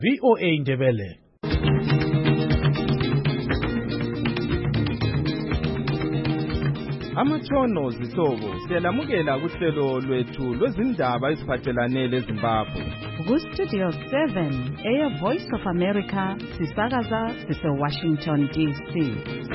VOA Ndebele. Amatshono zihlobo siyalamukela kuhlelo lwethu lwezindaba eziphathelane leZimbabwe. Ku-Studio 7 Voice of America sisakaza sise-Washington DC.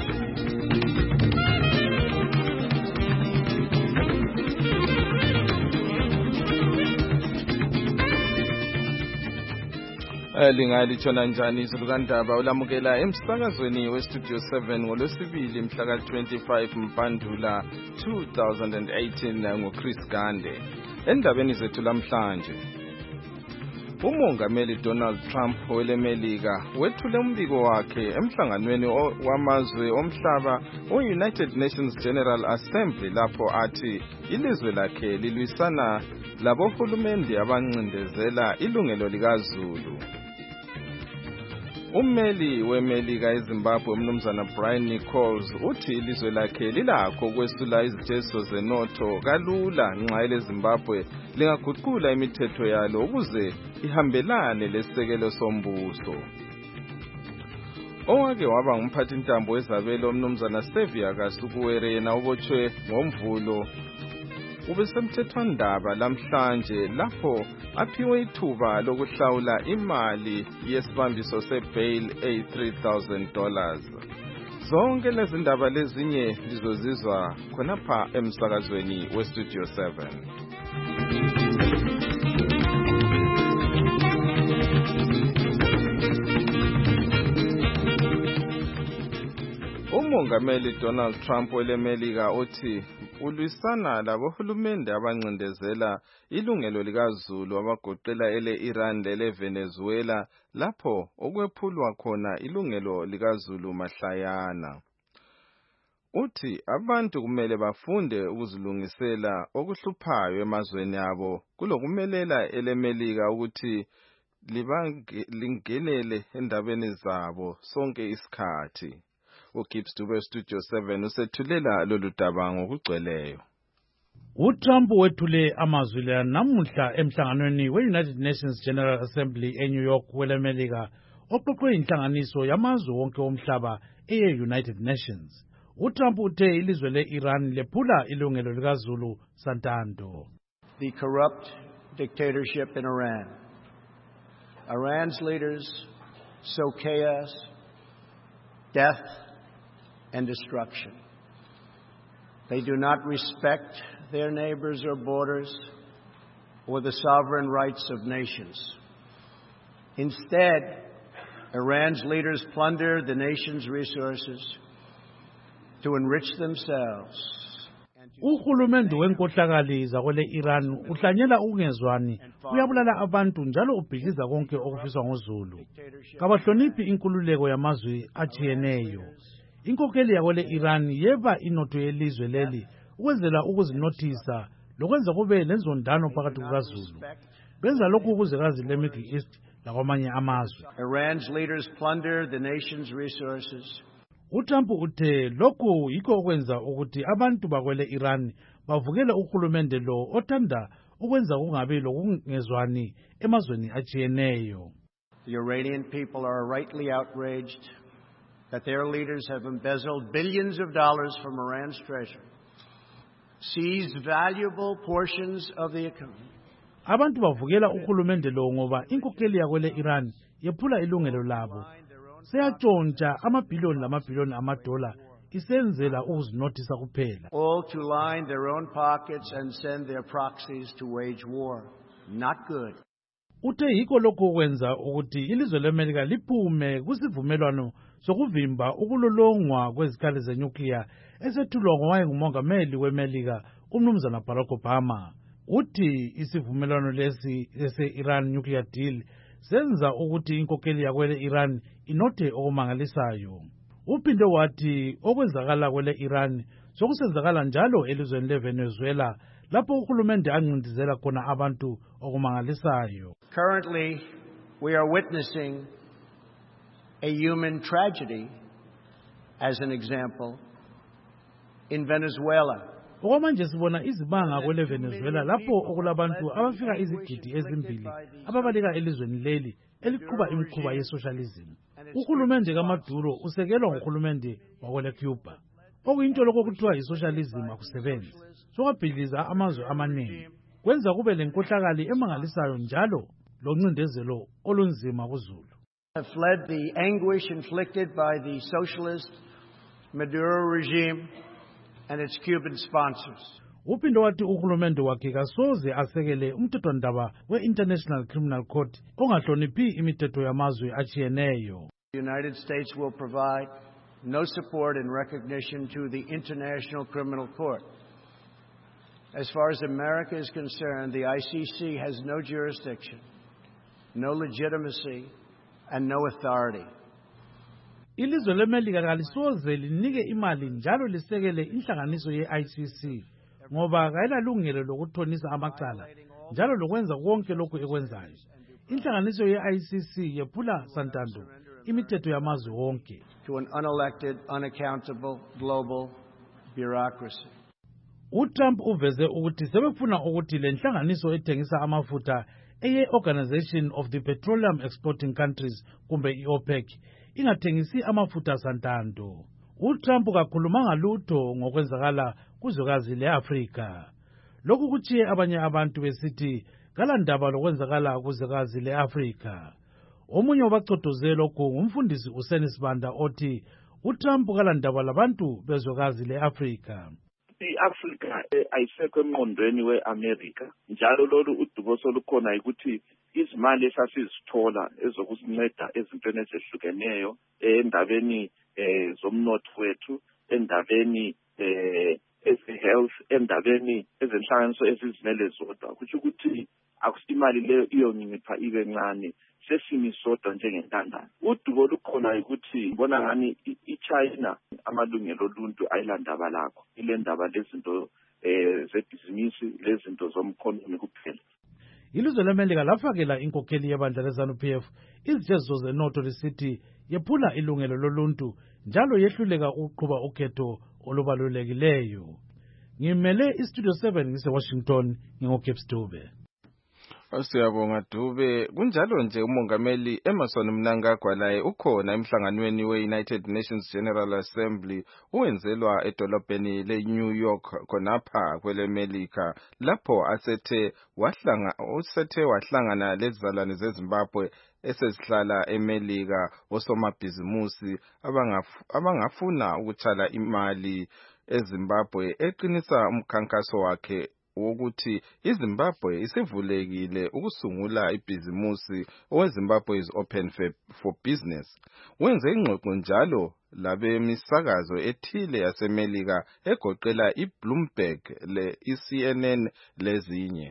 Lingalithona njani izulukandaba ulamukela emsakazweni weStudio 7 ngolwesibili mhla ka-25 Mpandula 2018 ngoChris Gande. Endabeni zethu lamhlanje, uMongameli Donald Trump welemelika wethule umbiko wakhe emhlanganweni wamazwe omhlaba o-United Nations General Assembly lapho athi ilizwe lakhe lilwisana labohulumende abancindezela ilungelo likaZulu. Ummeli wemelika eZimbabwe umnumzana Brian Nichols uthi ilizwe lakhe lilakho ukwesula izitezo zenotho kalula nxa eleZimbabwe lingaguqula imithetho yalo ukuze ihambelane lesekelo sombuso. Owake waba ngumphathintambo wezabelo umnumzana Xavier Kasukuwere yena ubotshwe ngoMvulo ubesemthethwandaba lamhlanje lapho aphiwe ithuba lokuhlawula imali yesibambiso sebail $3,000. Zonke lezi ndaba lezinye lizozizwa khonapha emsakazweni weStudio 7. uMongameli Donald Trump welemelika uthi ulwisana labohulumende abancindezela ilungelo likaZulu abagoqela ele-Iran lele-Venezuela lapho okwephulwa khona ilungelo likaZulu mahlayana. Uthi abantu kumele bafunde ukuzilungisela okuhluphayo emazweni abo kulokumelela elemelika ukuthi lingenele endabeni zabo sonke isikhathi. uGibbs Dube Studio 7 usethulela lolu daba ngokugcweleyo. uTrump wethule amazwi la namuhla emhlanganweni we-United Nations General Assembly eNew York welemelika oqoqwe inhlanganiso yamazwe wonke omhlaba eye-United Nations. uTrump uthe ilizwe le-Iran lephula ilungelo likaZulu santando. The corrupt dictatorship in Iran. Iran's leaders sow chaos, death, and destruction. They do not respect their neighbors or borders or the sovereign rights of nations. Instead, Iran's leaders plunder the nation's resources to enrich themselves. Uhulumende wenkohlakali zakwele-Iran uhlanyela ukungezwani, uyabulala abantu njalo ubhikiza konke okufiswa ngoZulu. Kabahloniphi inkululeko yamazwe ajiyeneyo. Inkokheli yakwele-Iran yeba inotho yelizwe leli ukwenzela ukuzinothisa lokwenza kube lenzondano phakathi kukaZulu. Benza lokhu ukuzekazi le-Middle East lakwamanye amazwe. Iran's leaders plunder the nation's resources. uTrump uthe lokhu yikho okwenza ukuthi abantu bakwele-Iran bavukele uhulumende lo othanda ukwenza kungabi lokungezwani emazweni ajiyeneyo. The Iranian people are rightly outraged that their leaders have embezzled billions of dollars from Iran's treasury, seized valuable portions of the economy. Abantu bavukela uhulumende lo ngoba inkokheli yakwele-Iran yephula ilungelo labo. Seyatshontsha amabhiliyoni lamabhiliyoni amadola isenzela ukuzinothisa kuphela. All to line their own pockets and send their proxies to wage war. Not good. Uthe yikho lokho kwenza ukuthi ilizwe leMelika liphume kusivumelwano sokuvimba ukulolongwa kwezikhali zenyukliya esethulwa ngowayengumongameli weMelika umnumzana Barack Obama. Uthi isivumelwano lesi ese-Iran nuclear deal senza ukuthi inkokheli yakwele-Iran inothe okumangalisayo. Uphinde wathi okwenzakala kwele-Iran sokusenzakala njalo elizweni leVenezuela lapho uhulumende ancindezela khona abantu okumangalisayo. Currently, we are witnessing a human tragedy, as an example, in Venezuela. Okwamanje sibona izibanga kwele Venezuela lapho okulabantu abafika izigidi ezimbili ababaleka elizweni leli eliqhuba imikhuba ye-socialism. Uhulumende kaMaduro usekelwa nguhulumende wakwele Cuba. Okuyinto lokho kuthiwa yi-socialism akusebenzi. Sokwabhidliza amazwe amaningi. Kwenza kube lenkohlakali emangalisayo njalo loncindezelo olunzima kuzulu. Have fled the anguish inflicted by the socialist Maduro regime and its Cuban sponsors. Uphinde wathi uhulumende wakhe kasoze asekele umthethwandaba we-International Criminal Court ongahloniphi imithetho yamazwe achiyeneyo. The United States will provide no support and recognition to the International Criminal Court. As far as America is concerned, the ICC has no jurisdiction, no legitimacy, and no authority. Ilizwe leMelika kalisoze linike imali njalo lisekele inhlanganiso ye-ICC ngoba kayilalungelo lokuthonisa amacala njalo lokwenza konke lokhu ekwenzayo. Inhlanganiso ye-ICC yephula santando imithetho yamazwe wonke. To an unelected, unaccountable global bureaucracy. uTrump uveze ukuthi sebefuna ukuthi le nhlanganiso ethengisa amafutha eye-Organization of the Petroleum Exporting Countries kumbe i-OPEC ingathengisi amafutha santando. uTrump kakhulumanga lutho ngokwenzakala kuzwekazi le-Afrika. Lokhu kuchiye abanye abantu besithi kalandaba lokwenzakala kuzwekazi le-Afrika. Omunye wabagcodozela lokhu ngumfundisi uSenis Banda othi uTrump kalandaba labantu bezwekazi le-Afrika. I-Afrika ayisekho emqondweni we-America njalo lolu udubo solukhona ukuthi izimali esasizithola ezokusinceda ezintweni ezehlukeneyo endabeni zomnotho wethu, endabeni eze-health, endabeni ezenhlanganiso ezizimele zodwa, kusho ukuthi akusimali leyo iyonyipha ibe ncane, sesimi sodwa njengentandane. Udubo lukhona ukuthi bona ngani iChina amalungelo oluntu ayilandaba lakho, ile ndaba lezinto zebhizinisi, lezinto zomkhonomi kuphela. Ilizwe leMelika lafakela inkokheli yebandla leZANU-PF izijeziso zenotho lisithi yephula ilungelo loluntu njalo yehluleka ukuqhuba ukhetho olubalulekileyo. Ngimele iStudio 7 ngise-Washington ngingoGibbs Dube. Siyabonga Dube. Kunjalo nje umongameli Emmerson Mnangagwa laye ukhona emhlanganweni we-United Nations General Assembly owenzelwa edolobheni le-New York khonapha kweleMelika lapho asethe wahlangana lezizalwane zeZimbabwe esezihlala eMelika osomabhizimusi abangafuna ukuthala imali eZimbabwe eqinisa umkhankaso wakhe wokuthi iZimbabwe isivulekile ukusungula ibhizimusi oweZimbabwe is open for business. Wenze ingxoxo njalo labemisakazo ethile yaseMelika egoqela iBloomberg, iCNN lezinye.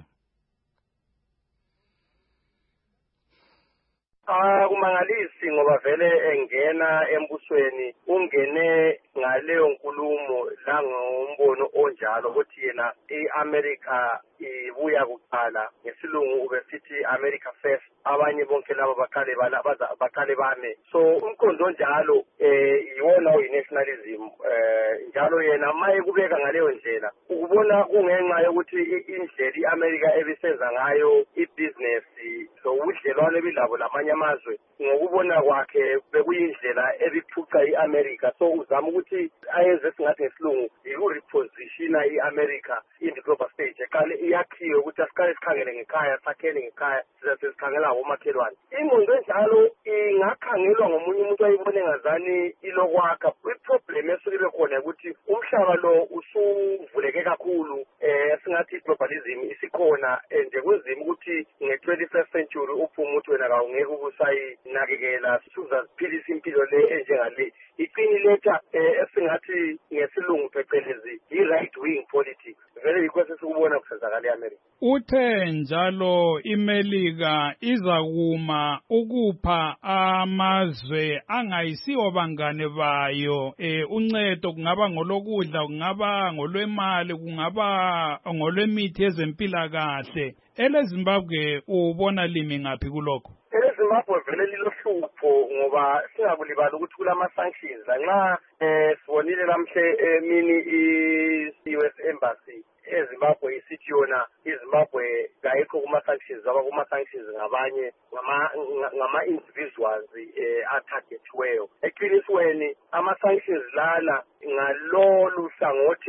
Kumangalisi ngoba vele engena embusweni ungene ngaleyo nkulumo la ngombono onjalo ukuthi yena iAmerica ibuya kuqala, ngesilungu ubesithi America first, abanye bonke laba baqale bame. So umkhondo njalo iwona oyi-nationalism, njalo yena maye kubeka ngaleyo ndlela ukubona kungenxa yokuthi indlela iAmerica ebisenza ngayo ibusiness lo udlelwane bilabo lamanye amazwe ngokubona kwakhe bekuyindlela ebiphuca iAmerica. So uzama ukuthi ayenze singathi ngesilungu iku-repositiona iAmerica in the global stage, ekale iyakhiwe ukuthi asiqale sikhangele ngekhaya, sakhele ngekhaya, sizasezikhangela ngomakhelwane. Ingqondo enjalo ingakhangelwa ngomunye umuntu ayibone ngazani ilokwakha. I-problem esuke ibe khona ukuthi umhlaba lo usuvuleke kakhulu, singathi globalism isikhona nje kunzima ukuthi nge-21st century uphume ukuthi wena kawungeke ubusayinakekela, uzaziphilisa impilo le enjengale. Iqiniletha esingathi ngesilungu phecelezi i-right wing politics, vele yikho sesikubona kusenzakala eAmerica. Uthe njalo iMelika izakuma ukupha amazwe angayisiwo bangane bayo uncedo, kungaba ngolokudla, kungaba ngolwemali, kungaba ngolwemithi yezempilakahle. EleZimbabwe ubona limi ngaphi kulokho? iZimbabwe vele lilohlupho ngoba singakulibala ukuthi kulama sanctions lanxa sibonile lamhle emini i-US Embassy eZimbabwe isithi yona iZimbabwe kayikho kuma sanctions aba kuma sanctions ngabanye ngama individuals atargetiweyo eqinisweni ama sanctions lala ngalolu hlangothi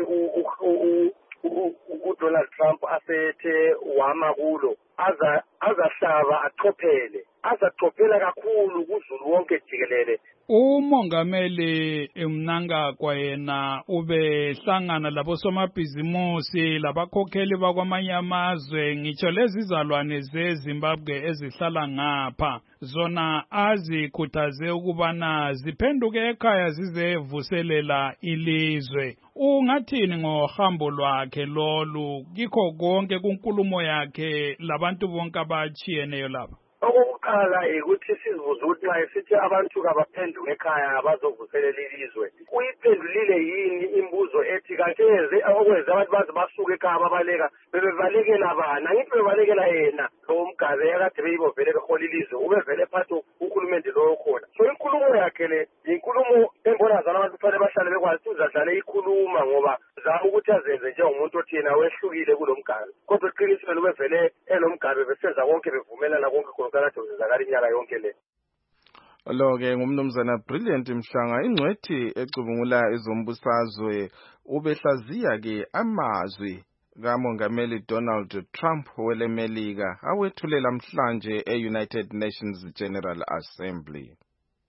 uDonald Trump asethe wama kulo azahlaba azachophela kakhulu kuzulu wonke jikelele. Umongameli Mnangagwa yena ubehlangana labosomabhizimusi labakhokheli bakwamanye amazwe ngitsho lezi zalwane zeZimbabwe ezihlala ngapha zona azikhuthaze ukubana ziphenduke ekhaya zizevuselela ilizwe. Ungathini ngohambo lwakhe lolu kikho konke kunkulumo yakhe labantu bonke abachiyeneyo lapha? Okokuqala ukuthi sizibuze ukuthi nxa sithi abantu kabaphenduke ekhaya bazovuselela ilizwe uyiphendulile yini imbuzo ethi kanti okwenza abantu baze basuke ekhaya babaleka bebevalekela bana ngithi bebalekela yena lo mgabe akade beyibovele behola ilizwe ubevele phathi ukhulumende loyo khona so inkulumo yakhe le inkulumo embona zana abantu kufanele bahlale bekwazi uzahlale ikhuluma ngoba zama ukuthi azenze njengomuntu othi yena wehlukile kulomgabe kodwa eqinisweni ubevele enomgabe besenza konke bevumelana konke khona kade uzakala inyaka yonke le. Lo-ke ngumnumzana Brilliant Mhlanga ingcwethi ecubungula ezombusazwe ubehlaziya-ke amazwi kamongameli Donald Trump welemelika awethulela mhlanje e-United Nations General Assembly.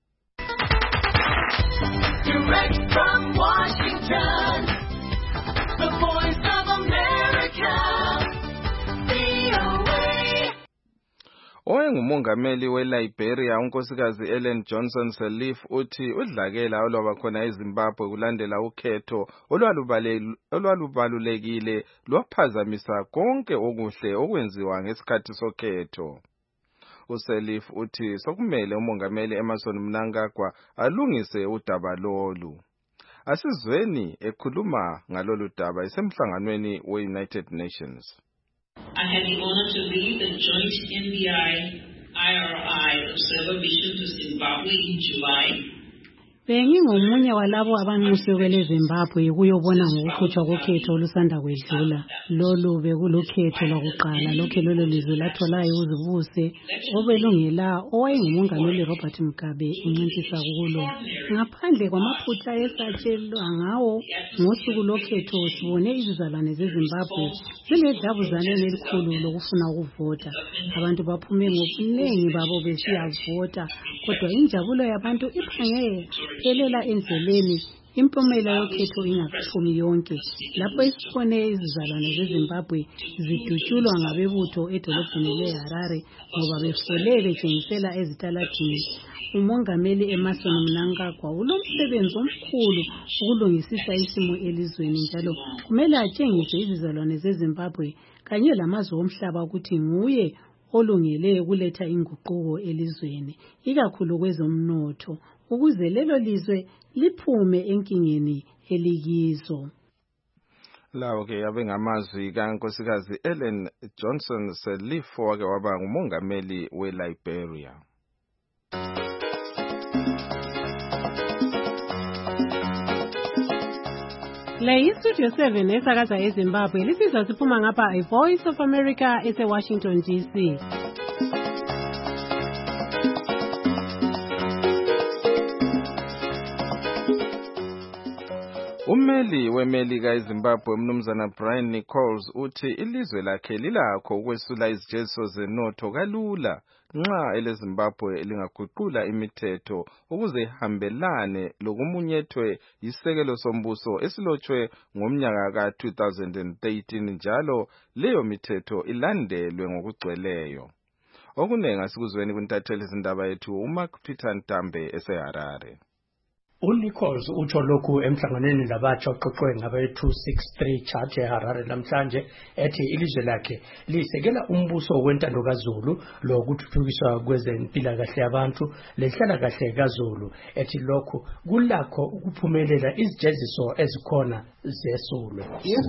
Direct from Washington, the Voice of America. Owengumongameli weLiberia unkosikazi Ellen Johnson Sirleaf uthi udlakela olwaba khona eZimbabwe kulandela ukhetho olwalubalulekile lwaphazamisa konke okuhle okwenziwa ngesikhathi sokhetho. uSirleaf uthi sokumele umongameli Emmerson Mnangagwa alungise udaba lolu. Asizweni ekhuluma ngalolu daba esemhlanganweni we-United Nations. I had the honor to lead the joint NBI-IRI observer mission to Zimbabwe in July. Bengingomunye walabo abanxuswe kwele Zimbabwe ukuyobona ngokukhutshwa kokhetho olusanda kwedlula. Lolu bekulukhetho lokuqala lokho lolo lizwe latholayo uzibuse obelungela owayengumongameli Robert Mugabe unciphisa kulo. Ngaphandle kwamaphutha esatshelwa ngawo ngosuku lokhetho sibone izizalwane zeZimbabwe ziledabuzane elikhulu lokufuna ukuvota. Abantu baphume ngobunengi babo besiyavota kodwa injabulo yabantu iphange phelela endleleni impumela yokhetho ingaphumi yonke lapho isibone izizalwane zeZimbabwe zidutshulwa ngabebutho edolobheni leHarare ngoba befole betshengisela ezitaladini. Umongameli Emmerson Mnangagwa ulomsebenzi omkhulu ukulungisisa isimo elizweni njalo kumele atshengise izizalwane zeZimbabwe kanye lamazwe omhlaba ukuthi nguye olungele ukuletha inguquko elizweni ikakhulu kwezomnotho ukuze lelo lizwe liphume enkingeni elikizo. Lawo-ke abengamazwi kankosikazi Ellen Johnson Sirleaf wake waba ngumongameli weLiberia. Le iStudio 7 esakaza eZimbabwe lisizwa siphuma ngapha iVoice of America ese-Washington DC. Ummeli wemelika eZimbabwe umnumzana Brian Nichols uthi ilizwe lakhe lilakho ukwesula izijeziso zenotho kalula nxa eleZimbabwe lingaguqula imithetho ukuze ihambelane lokumunyethwe isekelo sombuso esilotshwe ngomnyaka ka-2013 njalo leyo mithetho ilandelwe ngokugcweleyo. Okunengi asikuzweni kuntatheli izindaba yethu uMark Peter Ntambe eseHarare. uNichols utsho lokhu emhlanganweni labatsha oqoqwe ngabe-263 church eHarare namhlanje ethi ilizwe lakhe lisekela umbuso wentando kaZulu lokuthuthukiswa kwezempilakahle yabantu lenhlalakahle kaZulu ethi lokhu kulakho ukuphumelela izijeziso ezikhona zesulwe. If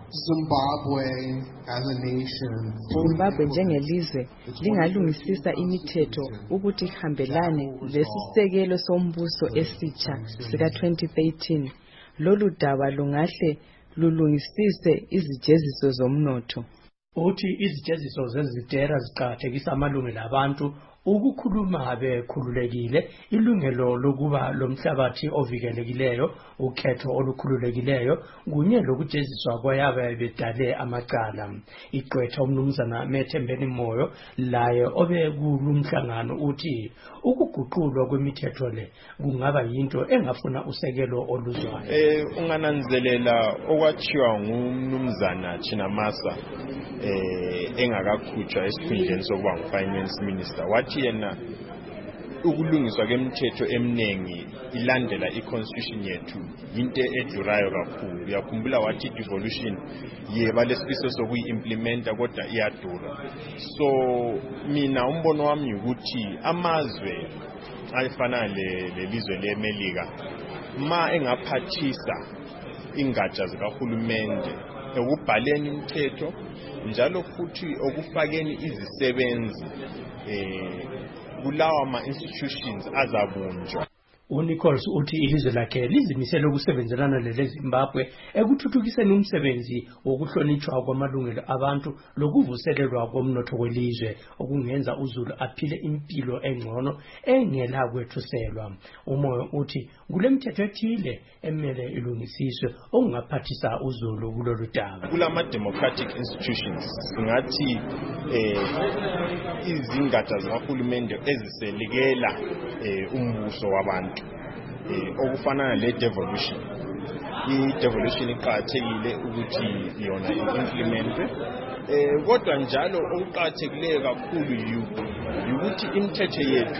Zimbabwe as a nation. Zimbabwe njengelizwe lingalungisisa imithetho ukuthi ihambelane lesisekelo sombuso esitsha sika 2013. Lolu daba lungahle lulungisise izijeziso zomnotho. Uthi izijeziso zezitera ziqhakathekisa amalungelo abantu ukukhuluma bekhululekile, ilungelo lokuba lomhlabathi ovikelekileyo, ukhetho olukhululekileyo, kunye lokujeziswa kwayabe bedale amacala. Igqwetha umnumzana Methembeni Moyo laye obekulumhlangano uthi ukuguqulwa kwemithetho le kungaba yinto engafuna usekelo oluzwayo. Ungananzelela okwachiwa ngumnumzana Chinamasa engakakhutshwa esikhundleni sokuba ngu-finance minister, wathi yena ukulungiswa kwemithetho eminengi ilandela i-constitution yethu into edurayo kakhulu. Uyakhumbula wathi devolution yeba lesifiso sokuyi-implementa kodwa iyadura. So mina umbono wami ukuthi amazwe afana lelizwe leMelika ma engaphathisa ingatsha zikahulumende ekubhaleni imithetho njalo futhi okufakeni izisebenzi kulawa ama-institutions azabunjwa. uNichols uthi ilizwe lakhe lizimisele ukusebenzelana leZimbabwe ekuthuthukiseni umsebenzi wokuhlonitshwa kwamalungelo abantu lokuvuselelwa komnotho welizwe okungenza uZulu aphile impilo engcono engela kwethuselwa. Umoyo uthi kulemithetho ethile emele ilungisiswe okungaphathisa uZulu kulolu daba. Kulama democratic institutions singathi izingatsha zikahulumende eziselikela umbuso wabantu okufana le devolution. I-devolution iqhakathekile ukuthi yona i-implementwe kodwa njalo okuqhakathekileyo kakhulu ukuthi imithetho yethu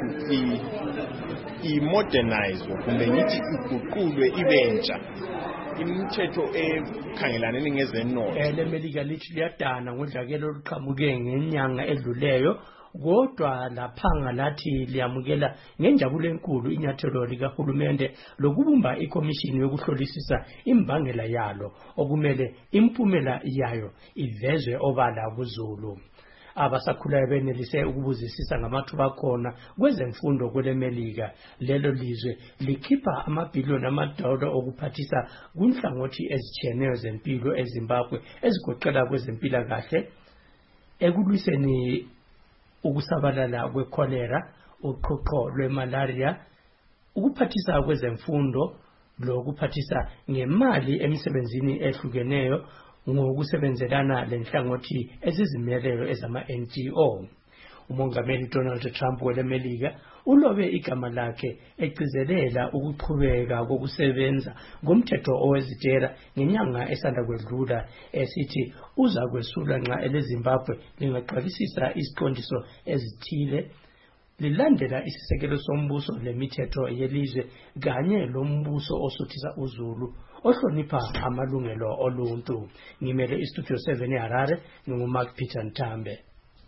i-modernize kumbe ngithi iguqulwe ibentsha imithetho ekhangelane ngezenotho. LeMelika lithi liyadana ngodlakelo oluqhamuke ngenyanga edluleyo kodwa laphanga lathi liyamukela ngenjabulo enkulu inyathelo likahulumende lokubumba ikomishini yokuhlolisisa imbangela yalo okumele impumela yayo ivezwe obala kuZulu. Abasakhulayo benelise ukubuzisisa ngamathuba akhona kwezemfundo kweleMelika. Lelo lizwe likhipha amabhiliyoni amadola okuphathisa kunhlangothi ezitshiyeneyo zempilo eZimbabwe ezigoqela kwezempilakahle, ekulwiseni ukusabalala kwekholera, uqhuqho lwemalaria, ukuphathisa kwezemfundo lokuphathisa ngemali emisebenzini ehlukeneyo ngokusebenzelana lenhlangothi ezizimeleyo ezama-NGO. Umongameli Donald Trump weleMelika ulobe igama lakhe egcizelela ukuqhubeka kokusebenza ngomthetho owezitera ngenyanga esanda kwedlula esithi uza kwesula nxa eleZimbabwe lingaqalisisa isiqondiso ezithile lilandela isisekelo sombuso lemithetho yelizwe kanye lombuso osuthisa uZulu ohlonipha amalungelo oluntu. Ngimele iStudio 7 eHarare, nginguMark Peter Ntambe.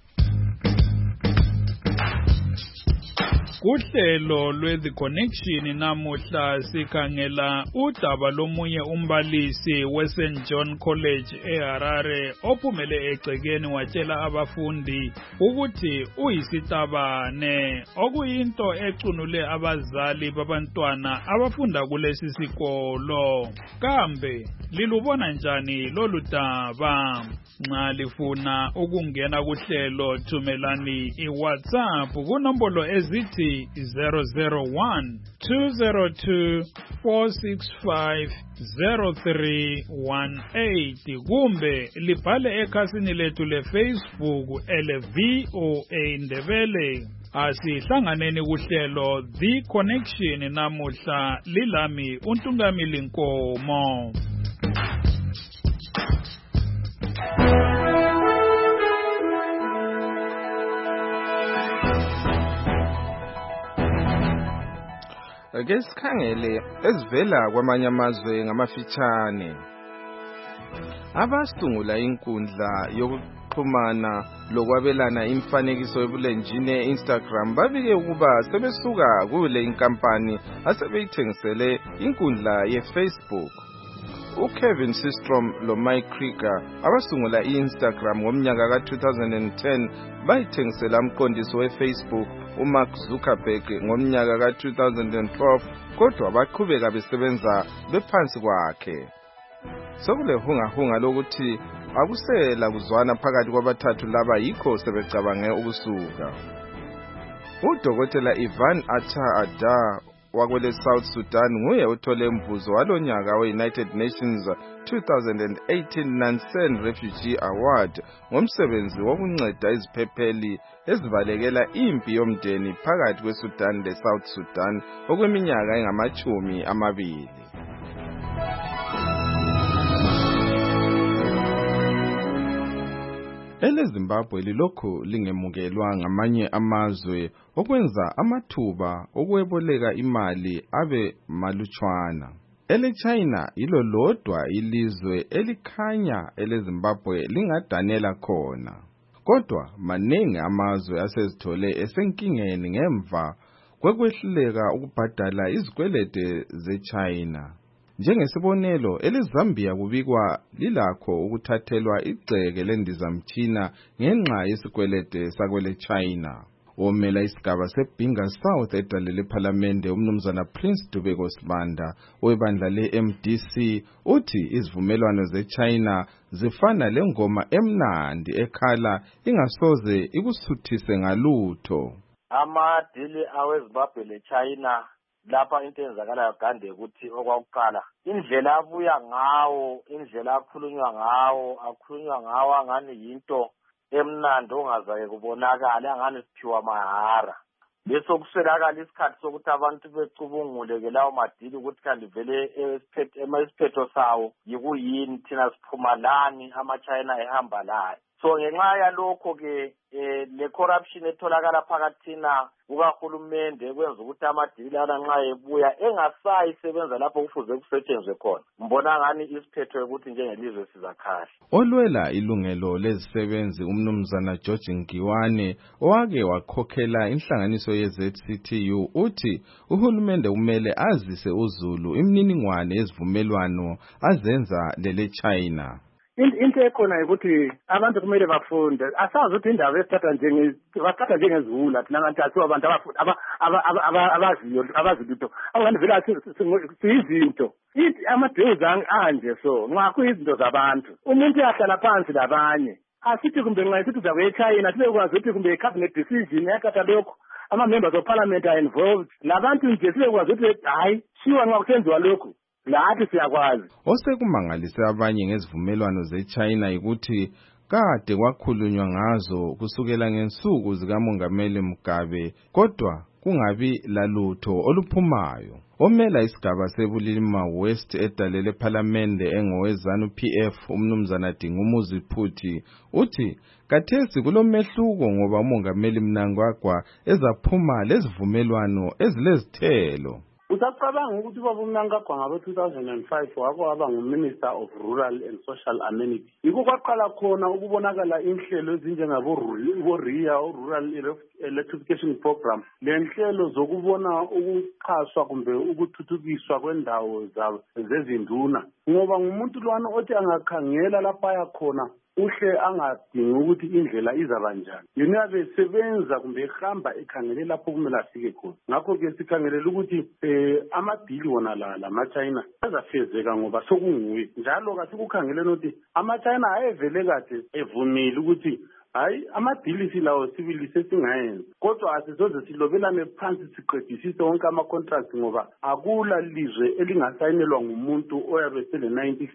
Kuhlelo lwezi connection namuhla sikhangela udaba lomunye umbalisi weSt John College eHarare ophumele egcekeni watshela abafundi ukuthi uyisitabane okuyinto ecunule abazali babantwana abafunda kulesi sikolo. Kambe lilubona njani lolu daba? Nxa lifuna ukungena kuhlelo thumelani iWhatsApp kunombolo ezithi 001-202-465-0318 kumbe libhale ekhasini lethu leFacebook ele-VOA Ndebele. Asihlanganeni kuhlelo The Connection namuhla, lilami uNtungamili Nkomo. Ake sikhangele ezivela kwamanye amazwe ngamafitshane. Abasungula inkundla yokuxhumana lokwabelana imifanekiso ebulenjini e-Instagram babike ukuba sebesuka kule inkampani asebeyithengisele inkundla ye-Facebook. uKevin Systrom loMike Krieger abasungula iInstagram ngomnyaka ka2010 bayithengisela umqondisi weFacebook uMark Zuckerberg ngomnyaka ka2012 kodwa baqhubeka besebenza bephansi kwakhe. Sokulehungahunga lokuthi akusela kuzwana phakathi kwabathathu laba yikho sebecabange ukusuka. UDokotela Ivan Atta wakwele South Sudan nguye othole umvuzo walonyaka we-United Nations 2018 Nansen Refugee Award ngomsebenzi wokunceda iziphepheli ezibalekela impi yomndeni phakathi kweSudan leSouth Sudan okweminyaka engama-20. EleZimbabwe lilokhu lingemukelwa ngamanye amazwe okwenza amathuba okweboleka imali abe malutshwana. EleChina yilo lodwa ilizwe elikhanya eleZimbabwe lingadanela khona. Kodwa maningi amazwe asezithole esenkingeni ngemva kwekwehluleka ukubhadala izikwelede zeChina. Njengesibonelo, eleZambia kubikwa lilakho ukuthathelwa igceke lendizamthina ngenxa yesikwelede sakwele China. Omela isigaba seBinga South edale lePhalamende umnumzana Prince Dubeko Sibanda webandla leMDC uthi izivumelwano zeChina zifana lengoma emnandi ekhala ingasoze ikusuthise ngalutho. Amadili aweZimbabwe leChina lapha into enzakalayo gande ukuthi okwakuqala indlela abuya ngawo, indlela akhulunywa ngawo angani yinto emnandi ongazake kubonakala angani siphiwa mahara. Bese kuswelakala isikhathi sokuthi abantu becubungule ke lawo madili ukuthi kanti vele isiphetho sawo yikuyini, thina siphuma lani, amaChina ehamba layo. So ngenxa yalokho ke le corruption etholakala phakathina kukaHulumende kwenza ukuthi amadili lana nxa ebuya engasayisebenza lapho kufuze kusetshenzwe khona. Mbona ngani isiphetho ukuthi njengelizwe sizakhahle. Olwela ilungelo lezisebenzi umnumzana George Ngiwane owake wakhokhela inhlanganiso yeZCTU uthi uHulumende kumele azise uZulu imininingwane yezivumelwano azenza leleChina. Into ekhona ukuthi abantu kumele bafunde. Asazi ukuthi indaba esithatha njengezula thina abantu asiwa abantu abazilutho. Abantu vele siyizinto. Amadews anje so nxa kuyizinto zabantu. Umuntu uyahlala phansi labanye. Asithi kumbe nxa isithi zabe eChina sibekwazi ukuthi kumbe cabinet decision yakatha lokho. Ama-members of parliament are involved. Labantu nje sibekwazi ukuthi hayi shiwa nxa kusenziwa lokho. Lathi siyakwazi. Osekumangalise abanye ngezivumelwano zeChina ukuthi kade kwakhulunywa ngazo kusukela ngensuku zikaMongameli Mugabe kodwa kungabi lalutho oluphumayo. Omela isigaba sebulima West edale lePhalamende engowezanu PF umnumzana Dingumuzi Phuthi uthi kathesi kulomehluko ngoba uMongameli Mnangagwa ezaphuma lezivumelwano ezilezithelo. Usacabanga ukuthi baba uMnangagwa ngabe-2005 waba nguMinister of Rural and Social Amenities. Yikho kwaqala khona ukubonakala inhlelo ezinjengabo-RIA, Rural Electrification Program, lenhlelo zokubona ukuxhaswa kumbe ukuthuthukiswa kwendawo zezinduna. Ngoba ngumuntu lwana othi angakhangela lapha yakhona uhle angadingi ukuthi indlela izaba njani. Yena besebenza kumbe ehamba ekhangele lapho kumele afike khona. Ngakho ke sikhangelela ukuthi amadili wona la amaChina azafezeka ngoba sokunguye. Njalo kasikukhangeleni ukuthi amaChina ayevele kade evumile ukuthi hayi amadili silawo sibili sesingayenza. Kodwa asizoze silobelane phansi siqedisise wonke ama-contract ngoba akula lizwe elingasayinelwa ngumuntu oyabe sele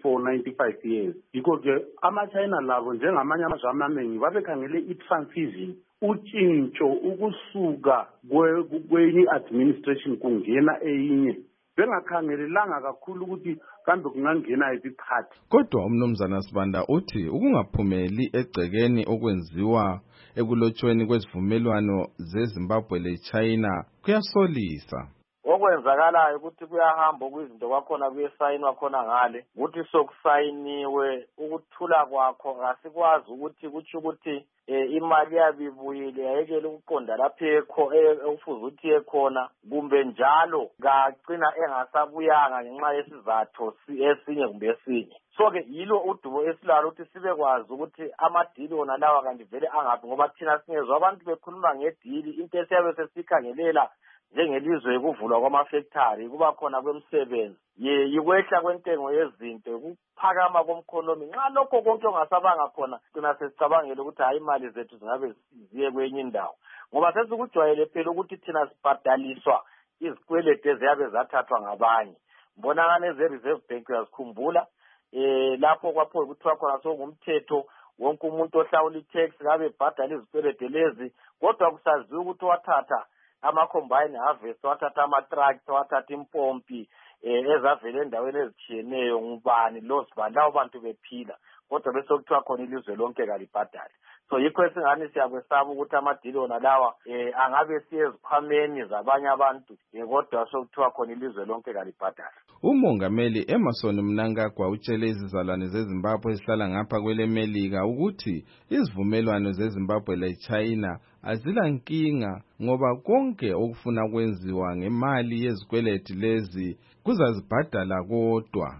94-95 years. Yikho ke amaChina labo njengamanye amazwe amaningi babekhangele i-transition, utshintsho ukusuka kwenye administration kungena eyinye. Bengakhangelelanga kakhulu ukuthi kambe kungangena yiphi phakathi. Kodwa umnumzana Sibanda uthi ukungaphumeli egcekeni okwenziwa ekulotshweni kwezivumelwano zeZimbabwe leChina kuyasolisa. okwenzakalayo ukuthi kuyahamba okuyizinto kwakhona kuyesayinwa khona ngale ukuthi sokusayiniwe ukuthula kwakho asikwazi ukuthi kutsho ukuthi imali yabibuyile yayekele ukuqonda lapho okufuze ukuthi yekhona kumbe njalo kagcina engasabuyanga ngenxa yesizathu esinye kumbe esinye. So-ke yilo udubo esilalo ukuthi sibekwazi ukuthi amadili wona lawa kanti vele angaphi ngoba thina singezwa abantu bekhuluma ngedili into esiyabe sesikhangelela njengelizwe ukuvulwa kwamafactory kuba khona kwemisebenzi yikwehla kwentengo yezinto ukuphakama komkhonomi nxa lokho konke ongasabanga khona thina sesicabangele ukuthi hayi imali zethu zingabe ziye kwenye indawo ngoba sesikujwayele phela ukuthi thina sibhadaliswa izikweleti eziyabe zathathwa ngabanye mbonakane eze-reserve bank uyazikhumbula lapho kwapho kuthiwa khona sokungumthetho wonke umuntu ohlawula i-tax ngabe ebhadala izikweleti lezi kodwa kusaziwa ukuthi wathatha ama-combine harvest wathatha ama-tractor wathatha impompi ezavela endaweni ezitshiyeneyo ngubani lozibani lawo bantu bephila kodwa bese kuthiwa khona ilizwe lonke kalibhadali. So yikho esingani siyakwesaba ukuthi amadili wona lawa angabe siye ezikhwameni zabanye abantu kodwa sokuthiwa khona ilizwe lonke kalibhadali. Umongameli Emmerson Mnangagwa utshele izizalwane zeZimbabwe ezihlala ngapha kwele Melika ukuthi izivumelwano zeZimbabwe leChina azila nkinga ngoba konke okufuna kwenziwa ngemali yezikweleti lezi kuzazibhadala kodwa.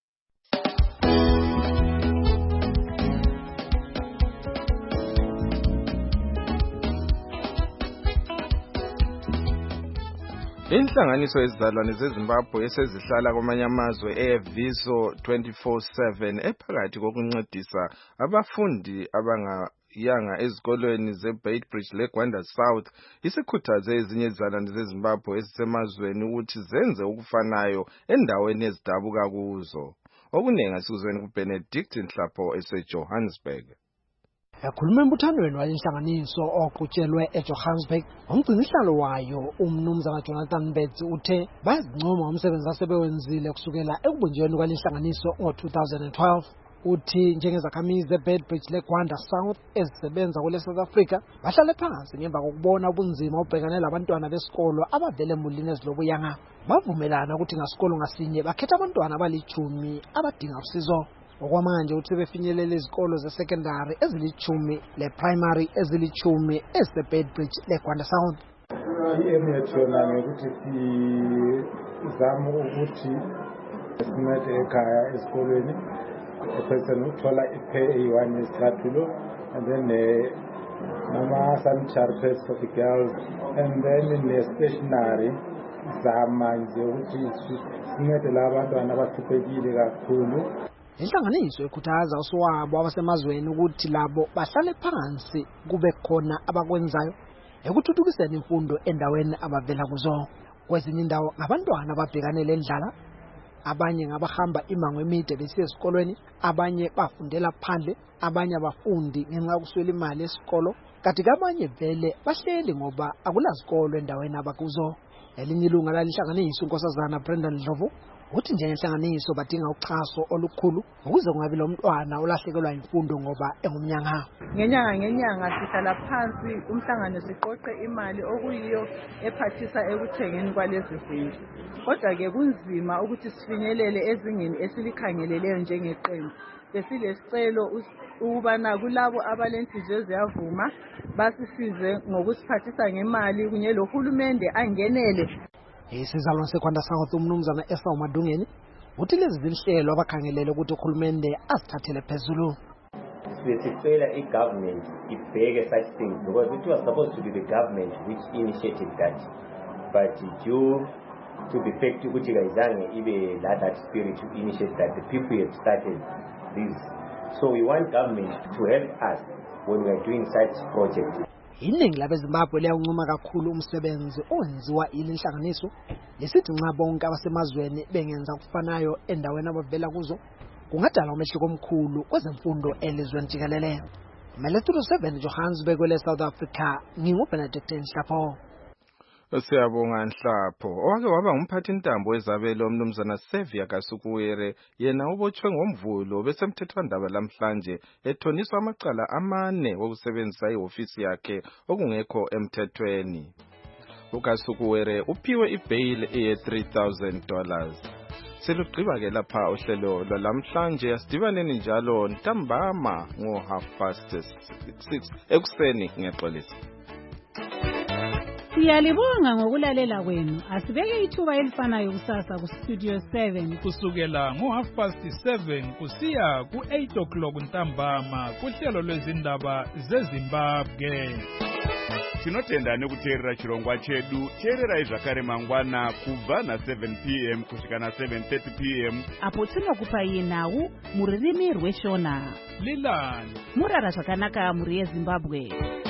Inhlanganiso yezizalwane zeZimbabwe esezihlala kwamanye amazwe eViso 24/7 ephakathi kokuncedisa abafundi abangayanga ezikolweni zeBeitbridge leGwanda South isikhuthaze ezinye izizalwane zeZimbabwe ezisemazweni ukuthi zenze okufanayo endaweni ezidabuka kuzo. Okuningi asikuzweni kuBenedict Nhlapho eseJohannesburg. Ekhuluma embuthanweni walenhlanganiso oqhutshelwe eJohannesburg, umgcinisihlalo wayo umnumzana Jonathan Betts uthe bayazincoma ngomsebenzi asebewenzile kusukela ekubunjweni kwalenhlanganiso ngo-2012. Uthi njengezakhamizi zeBeitbridge leGwanda South ezisebenza kule South Africa bahlale phansi ngemva kokubona ubunzima obhekane labantwana besikolo abavele emulini ezilobuyanga. Bavumelana ukuthi ngasikolo ngasinye bakhetha abantwana abali-10 abadinga usizo. Okwamanje uthi befinyelela izikolo ze-secondary ezili-10 le-primary ezili-10 eziseBeitbridge leGwanda South. Yona ukuthi sizama ukuthi sincede ekhaya esikolweni person uthola i-pay yesithathulo and then nama-sanitary pads for the girls and then ne-stationary zamanje ukuthi sincede laba bantwana abahluphekile kakhulu. Inhlanganiso ekhuthaza uswabo abasemazweni ukuthi labo bahlale phansi kube khona abakwenzayo ekuthuthukiseni imfundo endaweni abavela kuzo. Kwezinye indawo ngabantwana ababhekane lendlala, abanye ngabahamba imango emide besiya esikolweni, abanye bafundela phandle, abanye abafundi ngenxa yokuswela imali esikolo, kanti abanye vele bahleli ngoba akulasikolo endaweni abakuzo. Elinye ilunga lalenhlanganiso unkosazana Brenda Ndlovu uthi njengenhlanganiso badinga uxhaso olukhulu ukuze kungabi lo mntwana olahlekelwa imfundo ngoba engumnyanga. Ngenyanga sihlala phansi umhlangano siqoqe imali okuyiyo ephathisa ekuthengeni kwalezi zinto. Kodwa-ke kunzima ukuthi sifinyelele ezingeni esilikhangeleleyo njengeqembu. Besilesicelo ukubana kulabo abalenhliziyo ziyavuma basisize ngokusiphathisa ngemali kunye lohulumende angenele. Isizalwane seGwanda South umnumzana Esau Madungeni uthi lezi zinhlelo abakhangelele ukuthi uhulumende azithathele phezulu. Sicela i-government ibheke such things because it was supposed to be the government which initiated that, but due to the fact ukuthi kayizange ibe that spirit to initiate that, the people have started this. So we want government to help us when we are doing such projects. Iningi labeZimbabwe liyancoma kakhulu umsebenzi owenziwa ilinhlanganiso lesithi nxa bonke abasemazweni bengenza kufanayo endaweni abavela kuzo kungadala umehluko omkhulu kwezemfundo elizweni jikelele. Melethu 7 Johannesburg kwele South Africa nginguBenedict Nhlapho. Siyabonga Nhlapho. Owake waba ngumphathintambo wezabelo umnumzana Xavier Kasukuwere yena ubotshwe ngoMvulo besemthethwandaba lamhlanje ethoniswa amacala 4 wokusebenzisa ihofisi yakhe okungekho emthethweni. uKasukuwere uphiwe ibail ye$3,000. Selugqiba-ke lapha uhlelo lwalamhlanje, asidibaneni njalo ntambama ngo6:30 ekuseni ngexolisa. Siyalibonga ngokulalela kwenu. Asibeke ithuba elifanayo kusasa kuStudio 7 kusukela ngo7:30 kusiya ku8 ntambama kuhlelo lwezindaba zeZimbabwe. Tinotenda nekuteerera chirongwa chedu. Teererai zvakare mangwana kubva na7 p.m. kusvika na7:30 p.m. apo tinokupai nhau mururimi rweshona. Lilani murara zvakanaka muri yeZimbabwe.